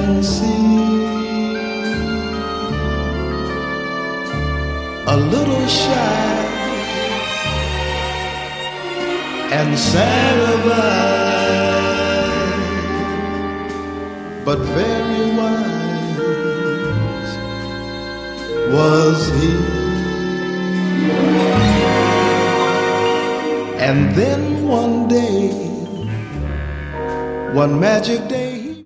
can see a little shy and sad of eye, but very wise was he. And then one day, one magic day,